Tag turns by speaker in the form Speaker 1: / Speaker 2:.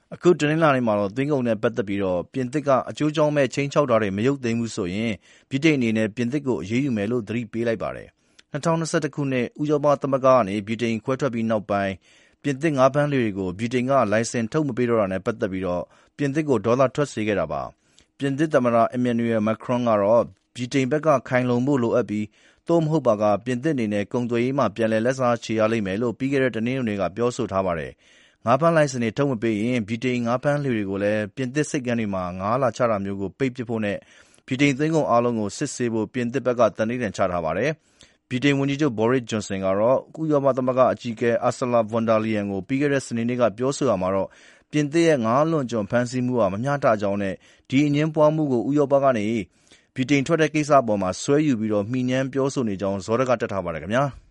Speaker 1: အခုတနင်္လာနေ့မှာတော့သွင်းကုန်နဲ့ပတ်သက်ပြီးပြင်သစ်ကအကျိုးကြောင့်မဲ့ချိန်ချောက်တာတွေမရုပ်သိမ်းဘူးဆိုရင်ဗြိတိန်အနေနဲ့ပြင်သစ်ကိုအရေးယူမယ်လို့သတိပေးလိုက်ပါတယ်။2021ခုနှစ်ဥရောပသမဂ္ဂကနေဗြိတိန်ခွဲထွက်ပြီးနောက်ပိုင်းပြင်သစ်ငါးဖမ်းလှေတွေကိုဗြိတိန်ကလိုင်စင်ထုတ်မပေးတော့တာနဲ့ပတ်သက်ပြီးပြင်သစ်ကိုဒေါသထွက်စေခဲ့တာပါ။ပြင်သစ်သမ္မတ Emmanuel Macron ကတော့ဗြိတိန်ဘက်ကခိုင်လုံဖို့လိုအပ်ပြီးသို့မဟုတ်ပါကပြင်သစ်အနေနဲ့ကုန်သွယ်ရေးမှာပြန်လည်လက်စားချေရလိမ့်မယ်လို့ပြီးခဲ့တဲ့တနင်္ဂနွေနေ့ကပြောဆိုထားပါတယ်။ငါးဖမ်းလိုင်စင်တွေထုတ်မပေးရင်ဗြိတိန်ငါးဖမ်းလှေတွေကိုလည်းပြင်သစ်ဆိပ်ကမ်းတွေမှာငါးလာချတာမျိုးကိုပိတ်ပစ်ဖို့နဲ့ဗြိတိန်သွင်းကုန်အားလုံးကိုစစ်ဆေးဖို့ပြင်သစ်ဘက်ကသန္နိဋ္ဌာန်ချထားပါတယ်။ဗြိတိန်ဝန်ကြီးချုပ် Boris Johnson ကတော့ဥရောပသမဂ္ဂအကြီးအကဲ Ursula von der Leyen ကိုပြီးခဲ့တဲ့စနေနေ့ကပြောဆိုရာမှာပြင်သစ်ရဲ့ငါးလွန်ကျွံဖမ်းဆီးမှုဟာမမျှတကြောင်းနဲ့ဒီအငြင်းပွားမှုကိုဥရောပကနေဗြိတိန်ထွက်တဲ့ကိစ္စအပေါ်စွဲယူပြီးမှီငြမ်းပြောဆိုနေကြောင်းဇောဒကတက်ထားပါတယ်ခင်ဗျာ။